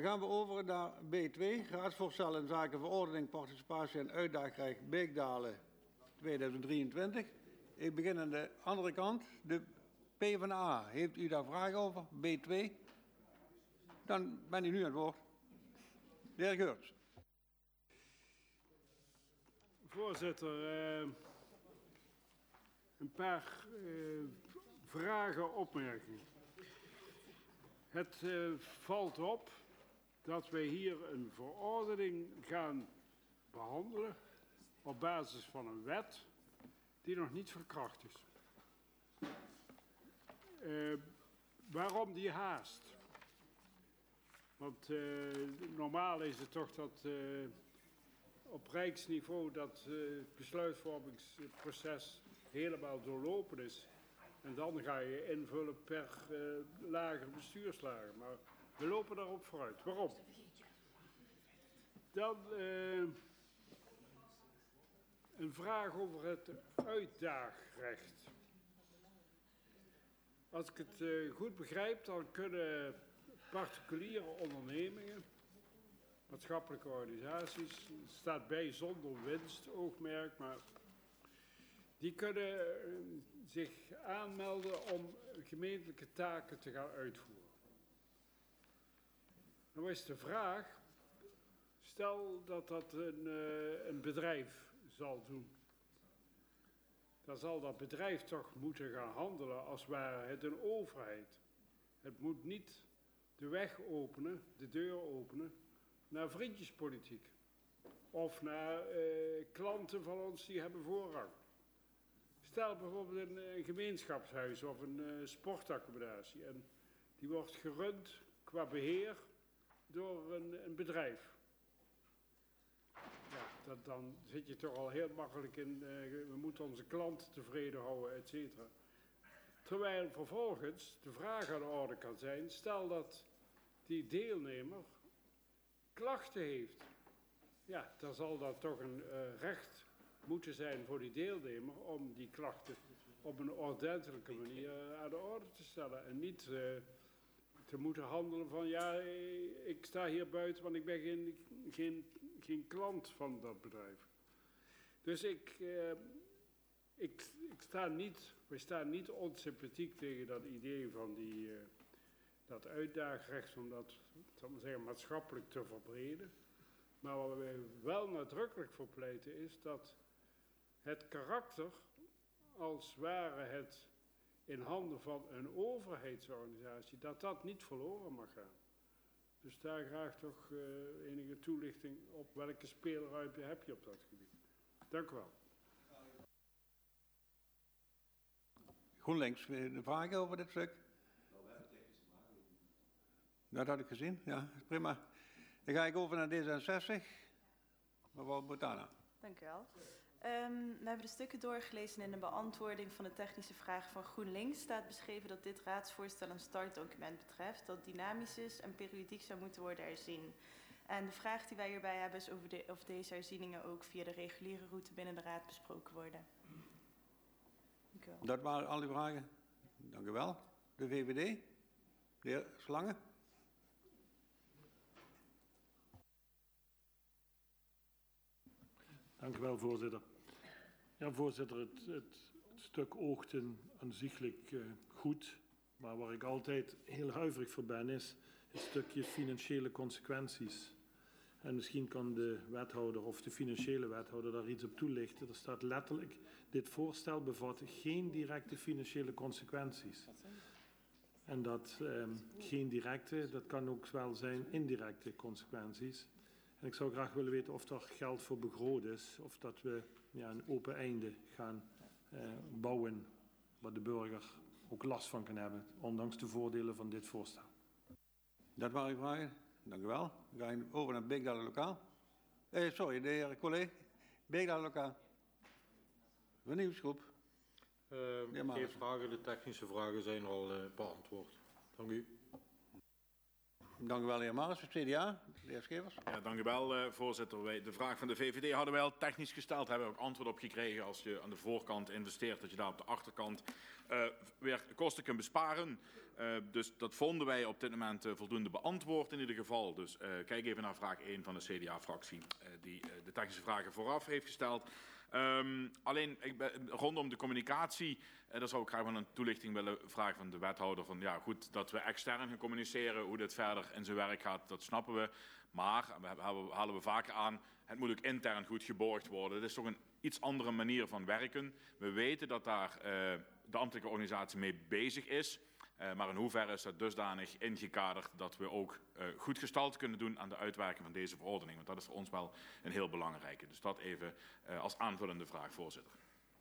gaan we over naar B2, raadsvoorstel in zaken verordening, participatie en uitdaagrecht Beekdalen 2023. Ik begin aan de andere kant. De PvdA, heeft u daar vragen over? B2? Dan ben u nu aan het woord. De heer Geurts. Voorzitter, een paar vragen, opmerkingen. Het valt op dat wij hier een verordening gaan behandelen op basis van een wet die nog niet verkracht is. Waarom die haast? Want normaal is het toch dat op rijksniveau dat besluitvormingsproces helemaal doorlopen is. En dan ga je invullen per lager bestuurslagen. Maar we lopen daarop vooruit. Waarom? Dan een vraag over het uitdaagrecht. Als ik het goed begrijp, dan kunnen particuliere ondernemingen, maatschappelijke organisaties, het staat bij zonder winstoogmerk, maar die kunnen zich aanmelden om gemeentelijke taken te gaan uitvoeren. Nou is de vraag, stel dat dat een bedrijf zal doen. Dan zal dat bedrijf toch moeten gaan handelen als ware het een overheid. Het moet niet de weg openen, de deur openen, naar vriendjespolitiek. Of naar klanten van ons die hebben voorrang. Stel bijvoorbeeld een gemeenschapshuis of een sportaccommodatie. En die wordt gerund qua beheer door een bedrijf. Ja, dan zit je toch al heel makkelijk in, we moeten onze klant tevreden houden, et cetera. Terwijl vervolgens de vraag aan de orde kan zijn, stel dat die deelnemer klachten heeft. Ja, dan zal dat toch een recht moeten zijn voor die deelnemer om die klachten op een ordentelijke manier aan de orde te stellen. En niet te moeten handelen van, ja, ik sta hier buiten, want ik ben geen klant van dat bedrijf. Dus wij staan niet onsympathiek tegen dat idee van dat uitdaagrecht om dat, zal ik maar zeggen, maatschappelijk te verbreden. Maar waar wij wel nadrukkelijk voor pleiten is dat het karakter, als ware het in handen van een overheidsorganisatie, dat niet verloren mag gaan. Dus daar graag toch enige toelichting op welke speelruimte heb je op dat gebied. Dank u wel. GroenLinks, de vragen over dit stuk? Dat had ik gezien, ja, prima. Dan ga ik over naar D66. Mevrouw Botana. Dank u wel. We hebben de stukken doorgelezen. In de beantwoording van de technische vraag van GroenLinks staat beschreven dat dit raadsvoorstel een startdocument betreft, dat dynamisch is en periodiek zou moeten worden herzien. En de vraag die wij hierbij hebben is of deze herzieningen ook via de reguliere route binnen de raad besproken worden. Dank u wel. Dat waren al die vragen. Dank u wel. De VVD, de heer Slange. Dank u wel, voorzitter. Ja, voorzitter, het stuk oogt aanzienlijk goed. Maar waar ik altijd heel huiverig voor ben, is het stukje financiële consequenties. En misschien kan de wethouder of de financiële wethouder daar iets op toelichten. Er staat letterlijk, dit voorstel bevat geen directe financiële consequenties. En dat geen directe, dat kan ook wel zijn indirecte consequenties. En ik zou graag willen weten of er geld voor begroot is, of dat we een open einde gaan bouwen, waar de burger ook last van kan hebben, ondanks de voordelen van dit voorstel. Dat waren uw vragen. Dank u wel. We gaan over naar Beekdalen Lokaal. Sorry, de heer collega. Beekdalen Lokaal. Vernieuwsgroep. Geen vragen, de technische vragen zijn al beantwoord. Dank u. Dank u wel, de heer Maris. Voor het CDA, de heer Schevers. Ja, dank u wel, voorzitter. De vraag van de VVD hadden wij al technisch gesteld. Hebben we ook antwoord op gekregen. Als je aan de voorkant investeert, dat je daar op de achterkant weer kosten kunt besparen. Dus dat vonden wij op dit moment voldoende beantwoord in ieder geval. Dus kijk even naar vraag 1 van de CDA-fractie, die de technische vragen vooraf heeft gesteld. Alleen rondom de communicatie, daar zou ik graag wel een toelichting willen vragen van de wethouder. Van ja, goed dat we extern gaan communiceren, hoe dit verder in zijn werk gaat, dat snappen we. Maar, halen we vaker aan, het moet ook intern goed geborgd worden. Het is toch een iets andere manier van werken. We weten dat daar de ambtelijke organisatie mee bezig is. Maar in hoeverre is dat dusdanig ingekaderd dat we ook goed gestalte kunnen doen aan de uitwerking van deze verordening. Want dat is voor ons wel een heel belangrijke. Dus dat even als aanvullende vraag, voorzitter.